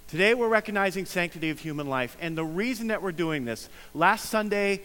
Today we're recognizing sanctity of human life, and the reason that we're doing this, last Sunday,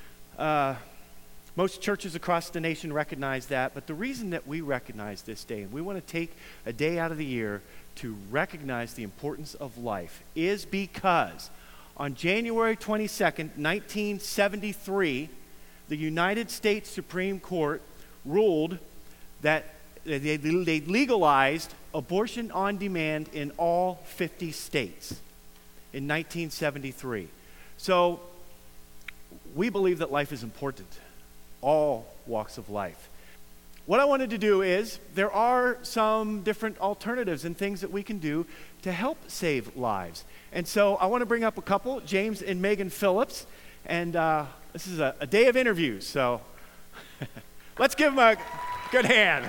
most churches across the nation recognize that, but the reason that we recognize this day, and we want to take a day out of the year to recognize the importance of life, is because on January 22nd, 1973, the United States Supreme Court ruled that they legalized abortion on demand in all 50 states in 1973. So we believe that life is important, all walks of life. What I wanted to do is, there are some different alternatives and things that we can do to help save lives. And so I want to bring up a couple, James and Megan Phillips, and this is a day of interviews, so let's give them a good hand.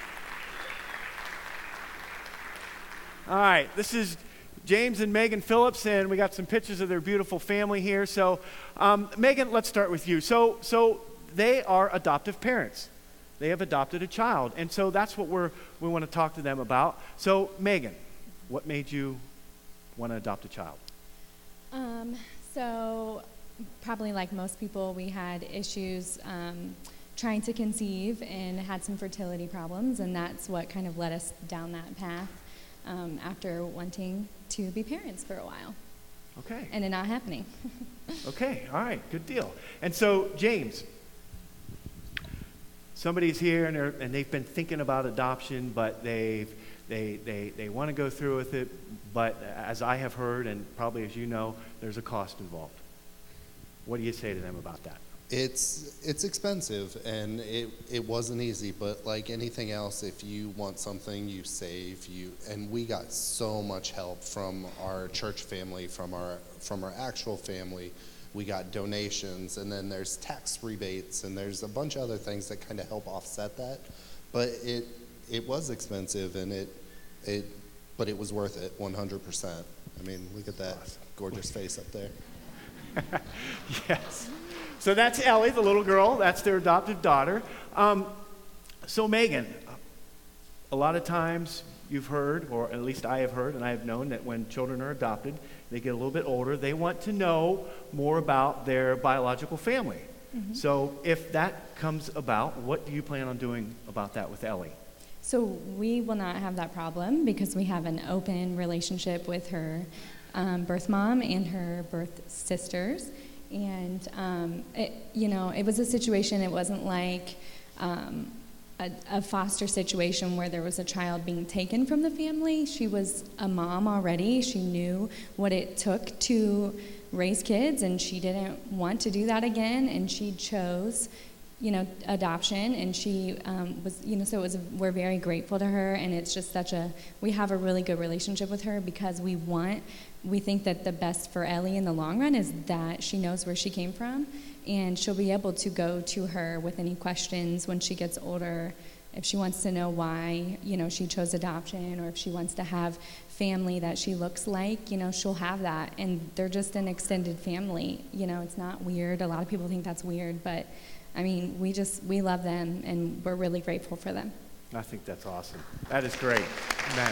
All right, this is James and Megan Phillips, and we got some pictures of their beautiful family here. So, Megan, let's start with you. So they are adoptive parents. They have adopted a child, and so that's what we want to talk to them about. So, Megan, what made you want to adopt a child? So probably like most people, we had issues trying to conceive and had some fertility problems, and that's what kind of led us down that path after wanting to be parents for a while. Okay. And it not happening. Okay, all right, good deal. And so, James, somebody's here and they've been thinking about adoption, but they want to go through with it, but as I have heard, and probably as you know, there's a cost involved. What do you say to them about that? It's expensive, and it wasn't easy, but like anything else, if you want something, you save. And we got so much help from our church family, from our actual family. We got donations, and then there's tax rebates, and there's a bunch of other things that kind of help offset that. But it was expensive, but it was worth it 100%. I mean, look at that gorgeous face up there. Yes. So that's Ellie, the little girl. That's their adopted daughter. So Megan, a lot of times you've heard, or at least I have heard, and I have known that when children are adopted, they get a little bit older, they want to know more about their biological family. Mm-hmm. So if that comes about, what do you plan on doing about that with Ellie? So we will not have that problem because we have an open relationship with her birth mom and her birth sisters. And, it was a situation, it wasn't like a foster situation where there was a child being taken from the family. She was a mom already. She knew what it took to raise kids, and she didn't want to do that again, and she chose, adoption, and she was, we're very grateful to her, and it's just we have a really good relationship with her because we think that the best for Ellie in the long run is that she knows where she came from, and she'll be able to go to her with any questions when she gets older. If she wants to know why, she chose adoption, or if she wants to have family that she looks like, she'll have that. And they're just an extended family. It's not weird. A lot of people think that's weird, but I mean, we love them, and we're really grateful for them. I think that's awesome. That is great. Amen.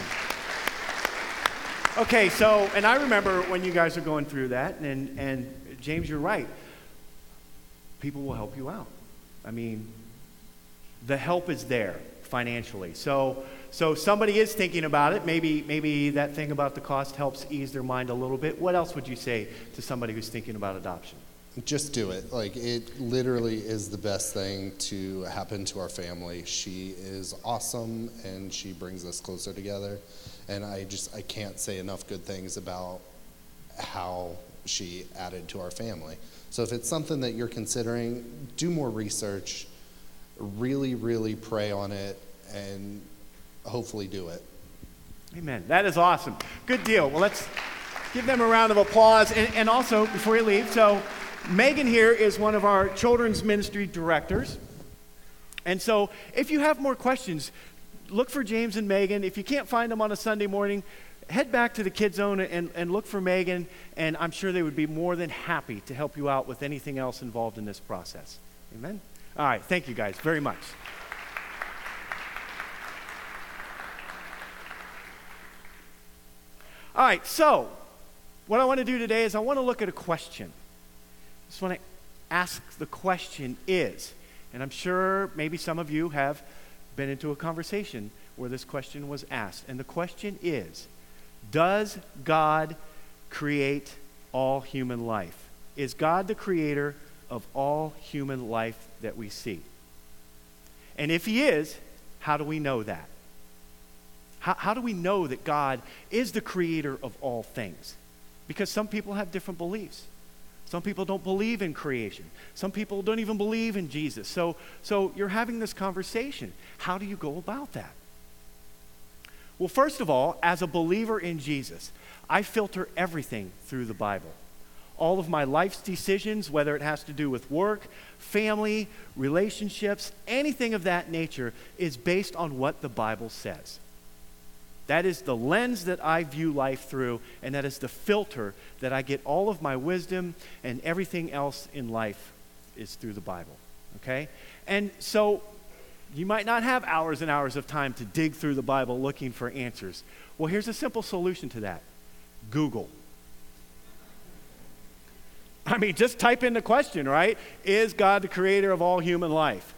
Okay, so, and I remember when you guys are going through that, and James, you're right. People will help you out. I mean, the help is there financially. So somebody is thinking about it. Maybe that thing about the cost helps ease their mind a little bit. What else would you say to somebody who's thinking about adoption? Just do it. Like, it literally is the best thing to happen to our family. She is awesome, and she brings us closer together. And I can't say enough good things about how she added to our family. So if it's something that you're considering, do more research, really, really pray on it, and hopefully do it. Amen. That is awesome. Good deal. Well, let's give them a round of applause. And also, before you leave, so Megan here is one of our children's ministry directors. And so if you have more questions, look for James and Megan. If you can't find them on a Sunday morning, head back to the Kids Zone and look for Megan, and I'm sure they would be more than happy to help you out with anything else involved in this process. Amen? All right, thank you guys very much. All right, so what I want to do today is I want to look at a question. I just want to ask the question is, and I'm sure maybe some of you have been into a conversation where this question was asked. And the question is, does God create all human life? Is God the creator of all human life that we see? And if he is, how do we know that? How do we know that God is the creator of all things? Because some people have different beliefs. Some people don't believe in creation. Some people don't even believe in Jesus. So you're having this conversation. How do you go about that? Well, first of all, as a believer in Jesus, I filter everything through the Bible. All of my life's decisions, whether it has to do with work, family, relationships, anything of that nature, is based on what the Bible says. That is the lens that I view life through, and that is the filter that I get all of my wisdom and everything else in life is through the Bible, okay? And so you might not have hours and hours of time to dig through the Bible looking for answers. Well, here's a simple solution to that. Google. I mean, just type in the question, right? Is God the creator of all human life?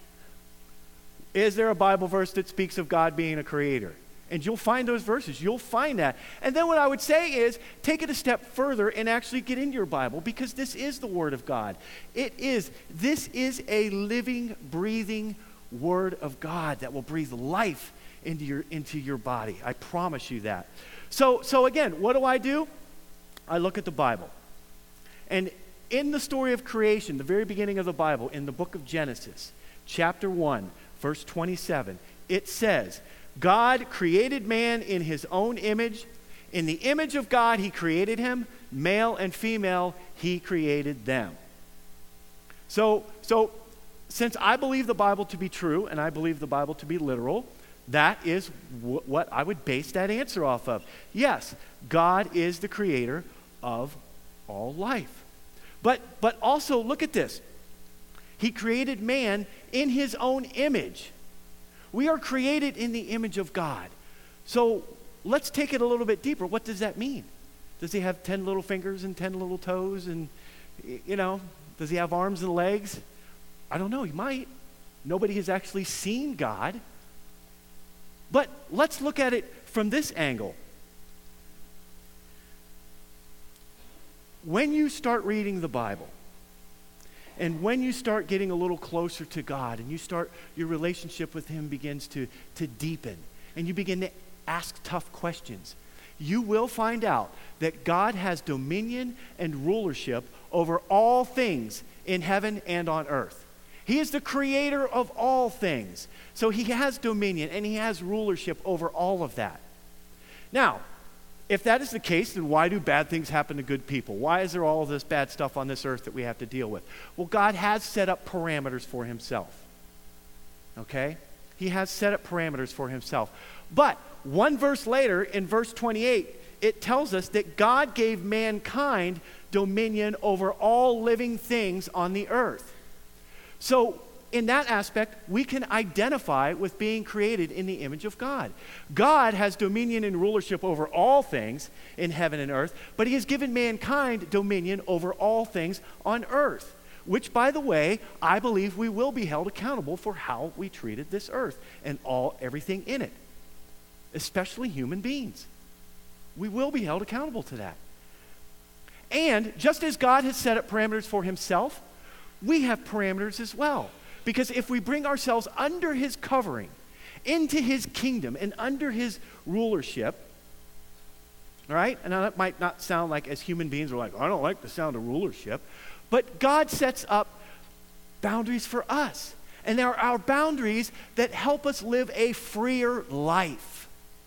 Is there a Bible verse that speaks of God being a creator? And you'll find those verses. You'll find that. And then what I would say is take it a step further and actually get into your Bible, because this is the Word of God. This is a living, breathing Word of God that will breathe life into your body. I promise you that. So again, what do? I look at the Bible. And in the story of creation, the very beginning of the Bible, in the book of Genesis, chapter 1, verse 27, it says, God created man in his own image. In the image of God, he created him. Male and female, he created them. So since I believe the Bible to be true, and I believe the Bible to be literal, that is what I would base that answer off of. Yes, God is the creator of all life. But also, look at this. He created man in his own image. We are created in the image of God. So let's take it a little bit deeper. What does that mean? Does he have 10 little fingers and 10 little toes? And, does he have arms and legs? I don't know. He might. Nobody has actually seen God. But let's look at it from this angle. When you start reading the Bible, and when you start getting a little closer to God, and your relationship with him begins to deepen, and you begin to ask tough questions, you will find out that God has dominion and rulership over all things in heaven and on earth. He is the creator of all things. So he has dominion and he has rulership over all of that. Now, if that is the case, then why do bad things happen to good people? Why is there all of this bad stuff on this earth that we have to deal with? Well, God has set up parameters for himself. Okay? He has set up parameters for himself. But one verse later, in verse 28, it tells us that God gave mankind dominion over all living things on the earth. So, in that aspect, we can identify with being created in the image of God. God has dominion and rulership over all things in heaven and earth, but he has given mankind dominion over all things on earth, which, by the way, I believe we will be held accountable for how we treated this earth and everything in it, especially human beings. We will be held accountable to that. And just as God has set up parameters for himself, we have parameters as well. Because if we bring ourselves under his covering, into his kingdom, and under his rulership, all right? And now that might not sound like, as human beings, we're like, I don't like the sound of rulership. But God sets up boundaries for us. And there are boundaries that help us live a freer life.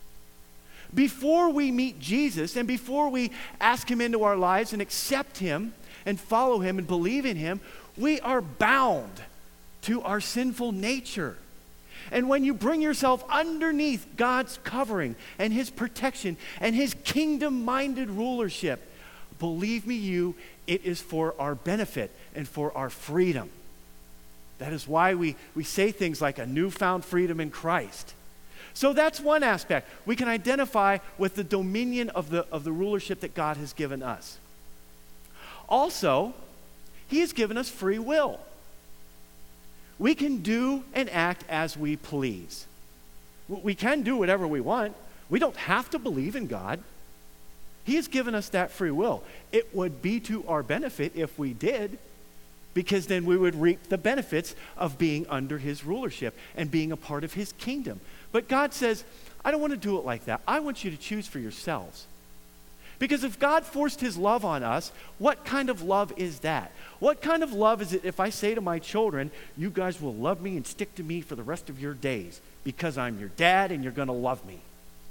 Before we meet Jesus and before we ask him into our lives and accept him and follow him and believe in him, we are bound to our sinful nature. And when you bring yourself underneath God's covering and his protection and his kingdom-minded rulership, believe me, it is for our benefit and for our freedom. That is why we say things like a newfound freedom in Christ. So that's one aspect. We can identify with the dominion of the rulership that God has given us. Also, he has given us free will. We can do and act as we please. We can do whatever we want. We don't have to believe in God. He has given us that free will. It would be to our benefit if we did, because then we would reap the benefits of being under his rulership and being a part of his kingdom. But God says, I don't want to do it like that. I want you to choose for yourselves. Because if God forced his love on us, what kind of love is that? What kind of love is it if I say to my children, you guys will love me and stick to me for the rest of your days because I'm your dad and you're going to love me?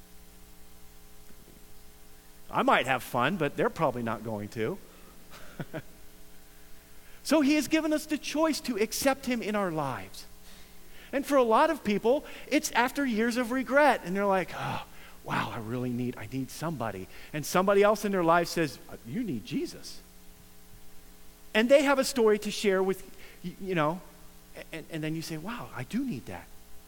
I might have fun, but they're probably not going to. So he has given us the choice to accept him in our lives. And for a lot of people, it's after years of regret. And they're like, oh, wow, I need somebody. And somebody else in their life says, you need Jesus. And they have a story to share with, and then you say, wow, I do need that.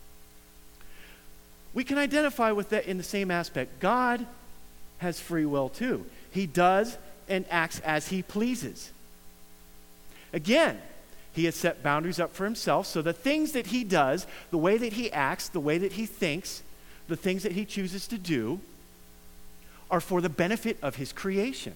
We can identify with that in the same aspect. God has free will too. He does and acts as he pleases. Again, he has set boundaries up for himself, so the things that he does, the way that he acts, the way that he thinks, the things that he chooses to do are for the benefit of his creation.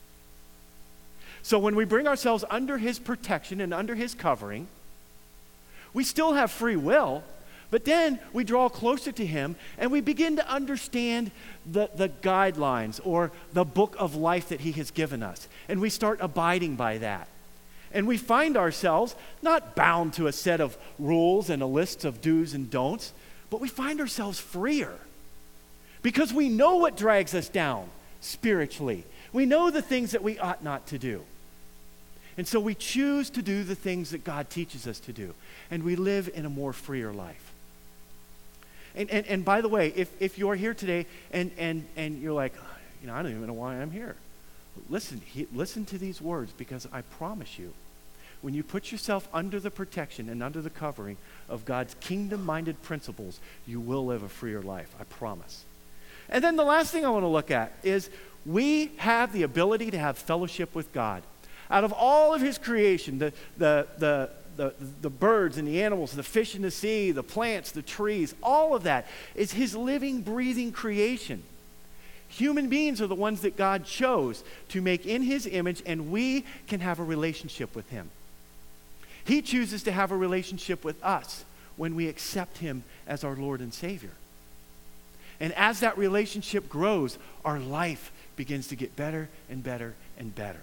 So when we bring ourselves under his protection and under his covering, we still have free will, but then we draw closer to him and we begin to understand the guidelines or the book of life that he has given us. And we start abiding by that. And we find ourselves not bound to a set of rules and a list of do's and don'ts, but we find ourselves freer because we know what drags us down spiritually. We know the things that we ought not to do. And so we choose to do the things that God teaches us to do. And we live in a more freer life. And by the way, if you're here today and you're like, I don't even know why I'm here. Listen to these words, because I promise you, when you put yourself under the protection and under the covering of God's kingdom-minded principles, you will live a freer life, I promise. And then the last thing I want to look at is we have the ability to have fellowship with God. Out of all of his creation, the birds and the animals, the fish in the sea, the plants, the trees, all of that is his living, breathing creation. Human beings are the ones that God chose to make in his image, and we can have a relationship with him. He chooses to have a relationship with us when we accept him as our Lord and Savior. And as that relationship grows, our life begins to get better and better and better.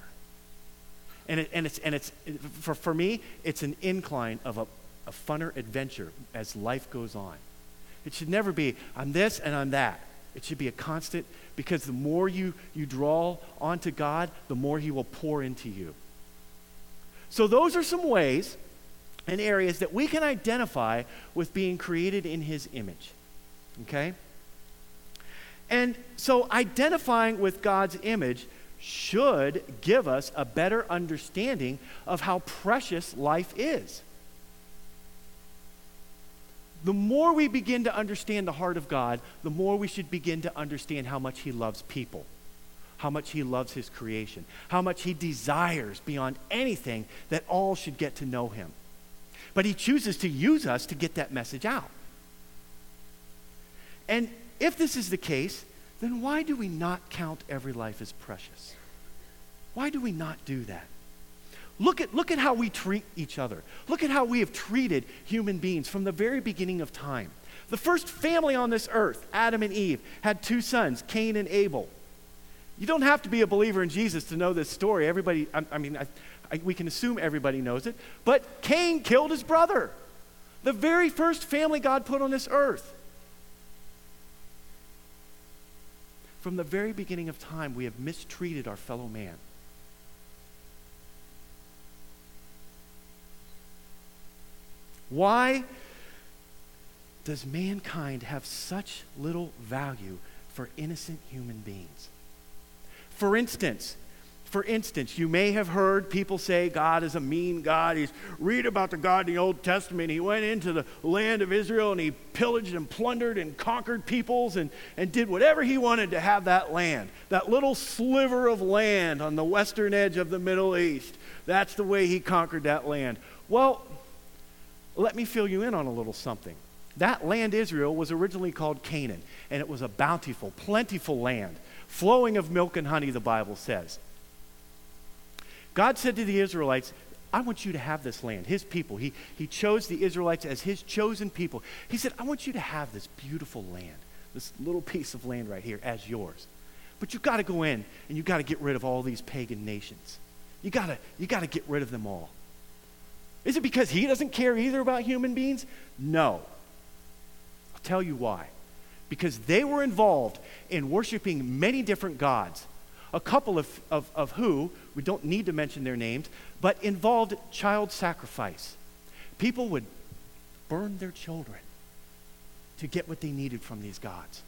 For me, it's an incline of a funner adventure as life goes on. It should never be, I'm this and I'm that. It should be a constant, because the more you draw onto God, the more he will pour into you. So those are some ways and areas that we can identify with being created in his image. Okay? And so identifying with God's image should give us a better understanding of how precious life is. The more we begin to understand the heart of God, the more we should begin to understand how much he loves people, how much he loves his creation, how much he desires beyond anything that all should get to know him. But he chooses to use us to get that message out. And if this is the case, then why do we not count every life as precious? Why do we not do that? Look at how we treat each other. Look at how we have treated human beings from the very beginning of time. The first family on this earth, Adam and Eve, had 2 sons, Cain and Abel. You don't have to be a believer in Jesus to know this story. Everybody, we can assume everybody knows it. But Cain killed his brother. The very first family God put on this earth. From the very beginning of time, we have mistreated our fellow man. Why does mankind have such little value for innocent human beings? For instance, For instance, you may have heard people say God is a mean God. Read about the God in the Old Testament. He went into the land of Israel and he pillaged and plundered and conquered peoples and did whatever he wanted to have that land. That little sliver of land on the western edge of the Middle East. That's the way he conquered that land. Well, let me fill you in on a little something. That land, Israel, was originally called Canaan, and it was a bountiful, plentiful land, flowing of milk and honey, the Bible says. God said to the Israelites, I want you to have this land, his people. He chose the Israelites as his chosen people. He said, I want you to have this beautiful land, this little piece of land right here as yours. But you've got to go in and you've got to get rid of all these pagan nations. You got to get rid of them all. Is it because he doesn't care either about human beings? No. I'll tell you why. Because they were involved in worshiping many different gods. A couple of who, we don't need to mention their names, but involved child sacrifice. People would burn their children to get what they needed from these gods.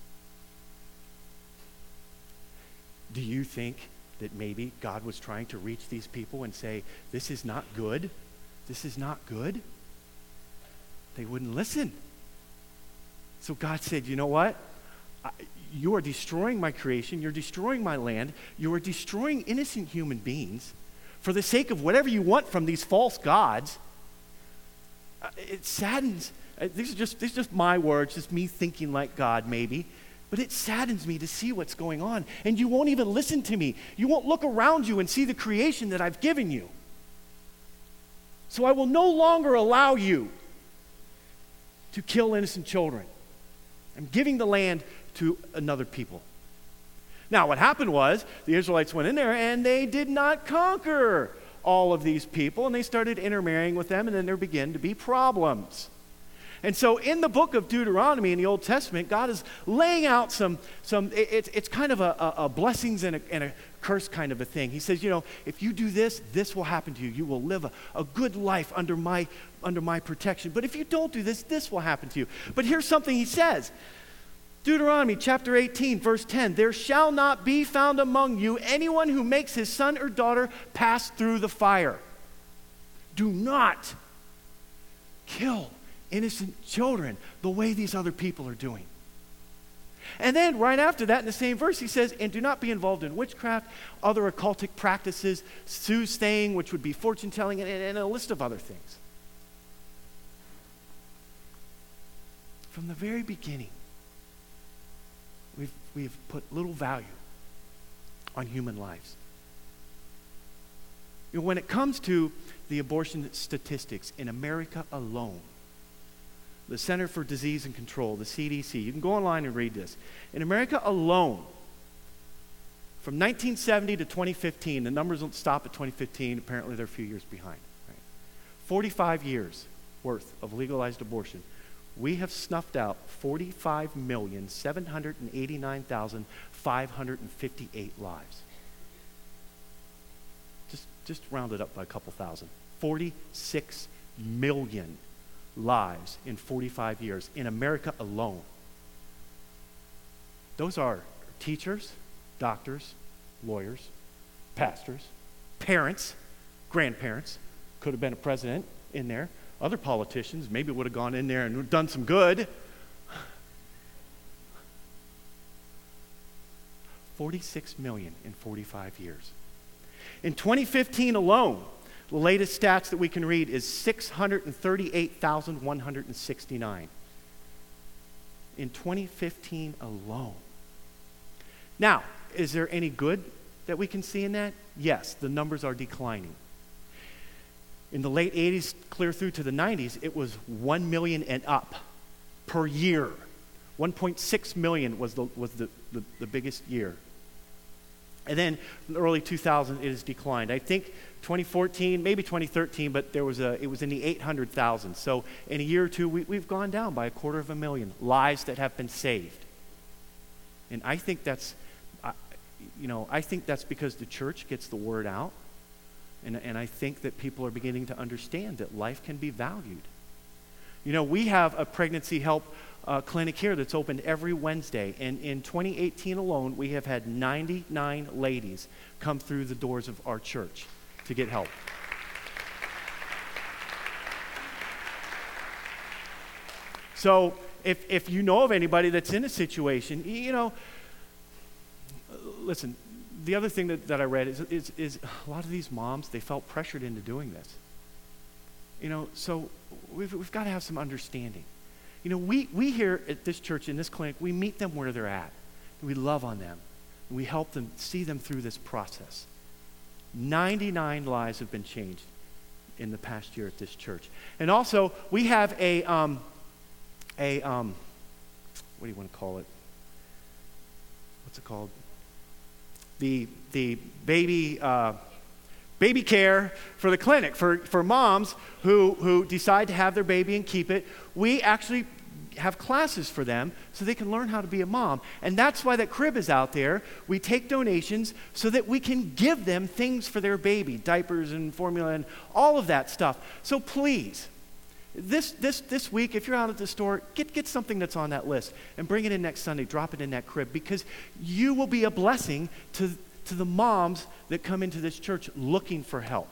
Do you think that maybe God was trying to reach these people and say, this is not good? This is not good? They wouldn't listen. So God said, you know what? You are destroying my creation. You're destroying my land. You are destroying innocent human beings for the sake of whatever you want from these false gods. It saddens. These are just my words, just me thinking like God maybe. But it saddens me to see what's going on. And you won't even listen to me. You won't look around you and see the creation that I've given you. So I will no longer allow you to kill innocent children. I'm giving the land to another people. Now, what happened was the Israelites went in there and they did not conquer all of these people, and they started intermarrying with them, and then there began to be problems. And so in the book of Deuteronomy in the Old Testament, God is laying out it's kind of a blessings and a curse kind of a thing. He says, if you do this, this will happen to you. You will live a good life under my protection. But if you don't do this, this will happen to you. But here's something he says. Deuteronomy chapter 18, verse 10, there shall not be found among you anyone who makes his son or daughter pass through the fire. Do not kill innocent children the way these other people are doing. And then right after that in the same verse he says, and do not be involved in witchcraft, other occultic practices, soothsaying, which would be fortune telling, and a list of other things. From the very beginning, we've put little value on human lives. When it comes to the abortion statistics in America alone, the Center for Disease and Control, the CDC, you can go online and read this. In America alone, from 1970 to 2015, the numbers don't stop at 2015, apparently they're a few years behind. Right? 45 years worth of legalized abortion. We have snuffed out 45,789,558 lives. Just round it up by a couple thousand. 46 million lives in 45 years in America alone. Those are teachers, doctors, lawyers, pastors, parents, grandparents, could have been a president in there. Other politicians maybe would have gone in there and done some good. 46 million in 45 years. In 2015 alone, the latest stats that we can read is 638,169. In 2015 alone. Now, is there any good that we can see in that? Yes, the numbers are declining. In the late 80s, clear through to the 90s, it was 1 million and up per year. 1.6 million was the biggest year. And then in the early 2000s, it has declined. I think 2014, maybe 2013, but it was in the 800,000. So in a year or two, we've gone down by 250,000 lives that have been saved. And I think that's because the church gets the word out. And I think that people are beginning to understand that life can be valued. We have a pregnancy help clinic here that's opened every Wednesday. And in 2018 alone, we have had 99 ladies come through the doors of our church to get help. So if you know of anybody that's in a situation, listen, the other thing that I read is a lot of these moms, they felt pressured into doing this. So we've got to have some understanding. We here at this church, in this clinic, we meet them where they're at. We love on them. And we help them, see them through this process. 99 lives have been changed in the past year at this church. And also, we have what do you want to call it? What's it called? The baby care for the clinic for moms who decide to have their baby and keep it. We actually have classes for them so they can learn how to be a mom. And that's why that crib is out there. We take donations so that we can give them things for their baby, diapers and formula and all of that stuff. So please, this week, if you're out at the store, get something that's on that list and bring it in next Sunday. Drop it in that crib, because you will be a blessing to the moms that come into this church looking for help.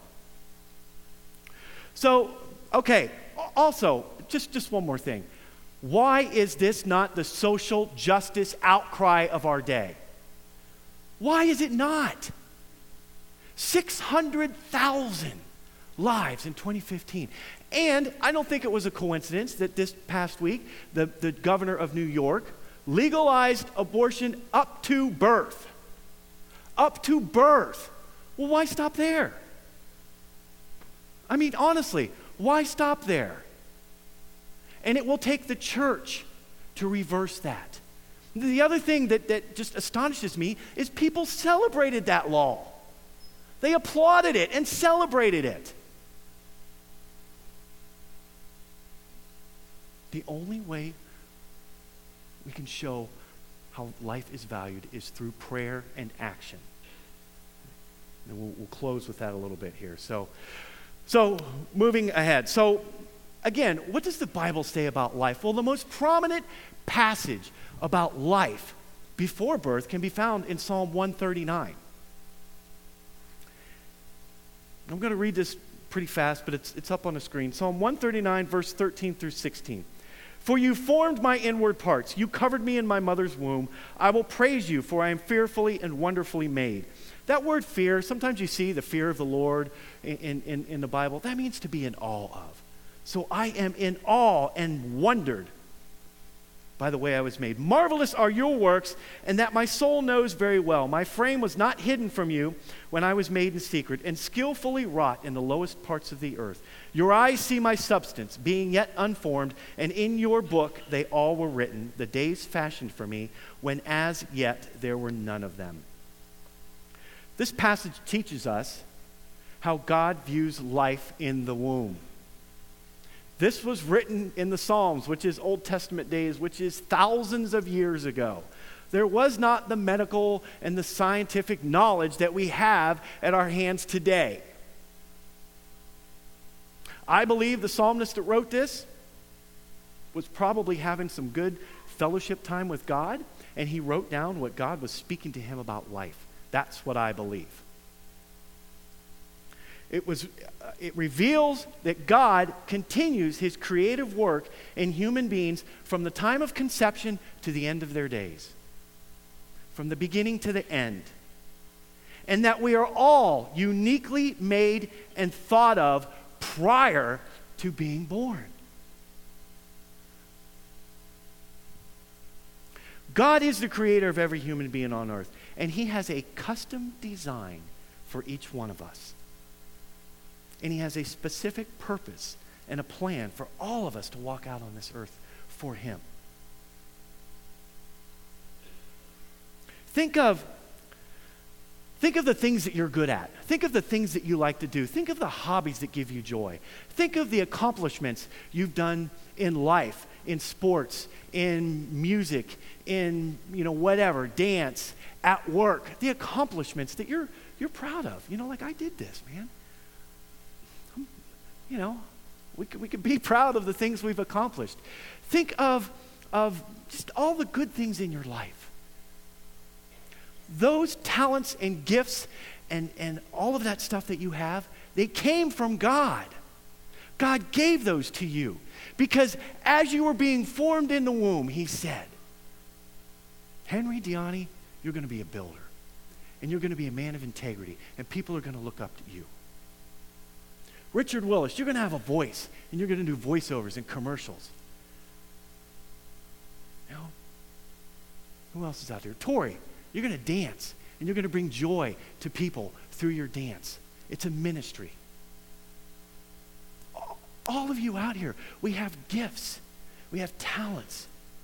So, okay, also, just one more thing. Why is this not the social justice outcry of our day? Why is it not? 600,000 lives in 2015. And I don't think it was a coincidence that this past week, the governor of New York legalized abortion up to birth. Up to birth. Well, why stop there? I mean, honestly, why stop there? And it will take the church to reverse that. The other thing that just astonishes me is people celebrated that law. They applauded it and celebrated it. The only way we can show how life is valued is through prayer and action. And we'll close with that a little bit here. So moving ahead. So again, what does the Bible say about life? Well, the most prominent passage about life before birth can be found in Psalm 139. I'm going to read this pretty fast, but it's up on the screen. Psalm 139, verse 13 through 16. For you formed my inward parts. You covered me in my mother's womb. I will praise you, for I am fearfully and wonderfully made. That word fear, sometimes you see the fear of the Lord in the Bible. That means to be in awe of. So I am in awe and wondered by the way I was made. Marvelous are your works, and that my soul knows very well. My frame was not hidden from you when I was made in secret, and skillfully wrought in the lowest parts of the earth. Your eyes see my substance, being yet unformed, and in your book they all were written, the days fashioned for me, when as yet there were none of them. This passage teaches us how God views life in the womb. This was written in the Psalms, which is Old Testament days, which is thousands of years ago. There was not the medical and the scientific knowledge that we have at our hands today. I believe the psalmist that wrote this was probably having some good fellowship time with God, and he wrote down what God was speaking to him about life. That's what I believe. It reveals that God continues his creative work in human beings from the time of conception to the end of their days, from the beginning to the end, and that we are all uniquely made and thought of prior to being born. God is the creator of every human being on earth, and he has a custom design for each one of us. And he has a specific purpose and a plan for all of us to walk out on this earth for him. Think of the things that you're good at. Think of the things that you like to do. Think of the hobbies that give you joy. Think of the accomplishments you've done in life, in sports, in music, in whatever, dance, at work. The accomplishments that you're proud of. Like I did this, man. We could be proud of the things we've accomplished. Think of of just all the good things in your life. Those talents and gifts and all of that stuff that you have, they came from God. God gave those to you because as you were being formed in the womb, he said, Henry Diani, you're going to be a builder and you're going to be a man of integrity and people are going to look up to you. Richard Willis, you're going to have a voice and you're going to do voiceovers and commercials. You know, who else is out there? Tori, you're going to dance and you're going to bring joy to people through your dance. It's a ministry. All of you out here, we have gifts. We have talents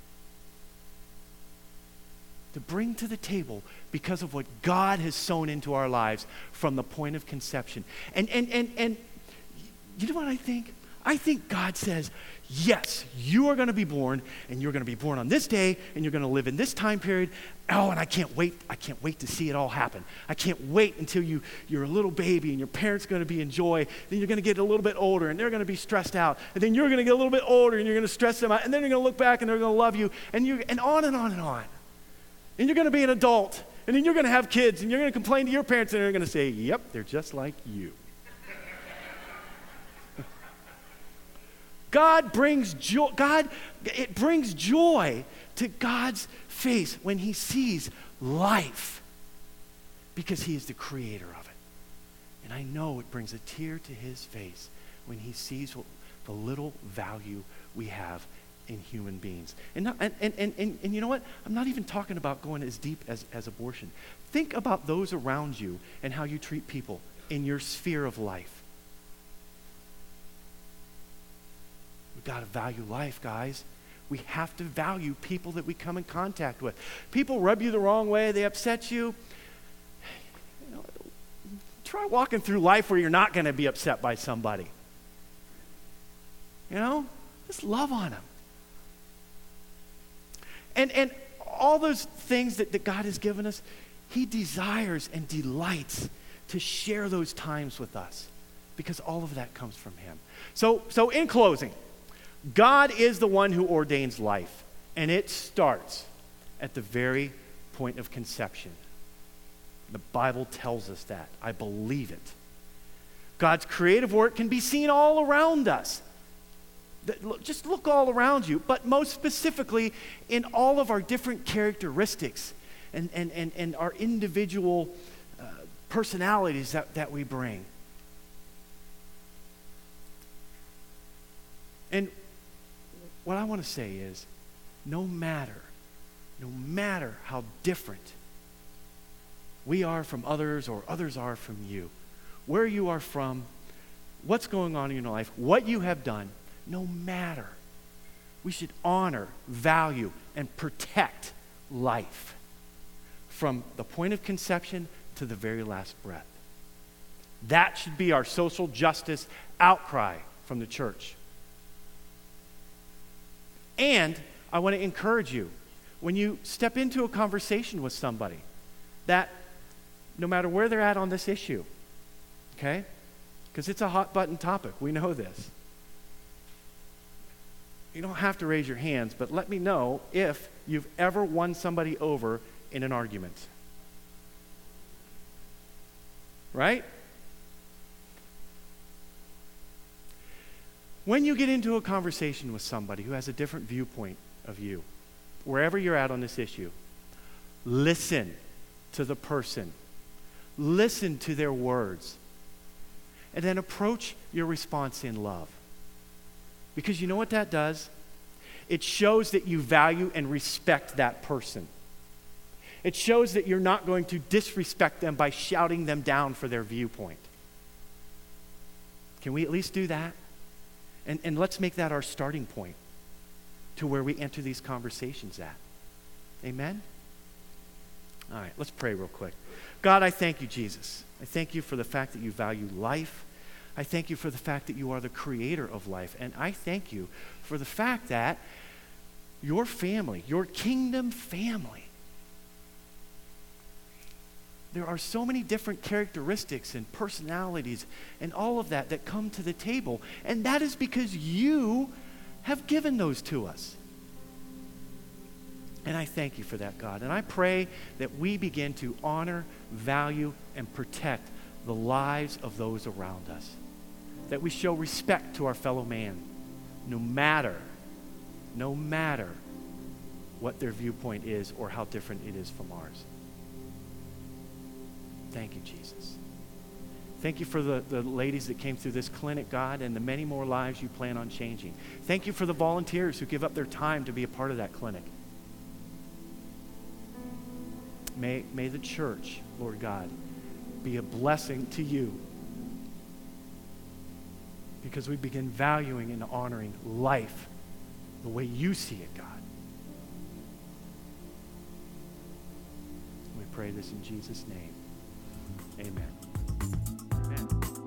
to bring to the table because of what God has sown into our lives from the point of conception. And you know what I think? I think God says, yes, you are going to be born, and you're going to be born on this day, and you're going to live in this time period. Oh, and I can't wait to see it all happen. I can't wait until you're a little baby, and your parents are going to be in joy. Then you're going to get a little bit older, and they're going to be stressed out. And then you're going to get a little bit older, and you're going to stress them out. And then you're going to look back, and they're going to love you, and on and on and on. And you're going to be an adult, and then you're going to have kids, and you're going to complain to your parents, and they're going to say, yep, they're just like you. God brings joy. It brings joy to God's face when he sees life because he is the creator of it. And I know it brings a tear to his face when he sees the little value we have in human beings. And you know what? I'm not even talking about going as deep as abortion. Think about those around you and how you treat people in your sphere of life. We've got to value life, guys. We have to value people that we come in contact with. People rub you the wrong way, they upset you. You know, try walking through life where you're not going to be upset by somebody. You know, just love on them. And all those things that God has given us, he desires and delights to share those times with us because all of that comes from him. So in closing, God is the one who ordains life, and it starts at the very point of conception. The Bible tells us that. I believe it. God's creative work can be seen all around us. Just look all around you, but most specifically in all of our different characteristics and our individual personalities that we bring. And what I want to say is, no matter how different we are from others or others are from you, where you are from, what's going on in your life, what you have done, no matter, we should honor, value, and protect life from the point of conception to the very last breath. That should be our social justice outcry from the church. And I want to encourage you, when you step into a conversation with somebody, that no matter where they're at on this issue, okay? Because it's a hot button topic. We know this. You don't have to raise your hands, but let me know if you've ever won somebody over in an argument. Right? When you get into a conversation with somebody who has a different viewpoint of you, wherever you're at on this issue, listen to the person. Listen to their words. And then approach your response in love. Because you know what that does? It shows that you value and respect that person. It shows that you're not going to disrespect them by shouting them down for their viewpoint. Can we at least do that? And let's make that our starting point to where we enter these conversations at. Amen? All right, let's pray real quick. God, I thank you, Jesus. I thank you for the fact that you value life. I thank you for the fact that you are the creator of life. And I thank you for the fact that your family, your kingdom family, there are so many different characteristics and personalities and all of that come to the table. And that is because you have given those to us. And I thank you for that, God. And I pray that we begin to honor, value, and protect the lives of those around us. That we show respect to our fellow man, no matter what their viewpoint is or how different it is from ours. Thank you, Jesus. Thank you for the ladies that came through this clinic, God, and the many more lives you plan on changing. Thank you for the volunteers who give up their time to be a part of that clinic. May the church, Lord God, be a blessing to you, because we begin valuing and honoring life the way you see it, God. We pray this in Jesus' name. Amen. Amen.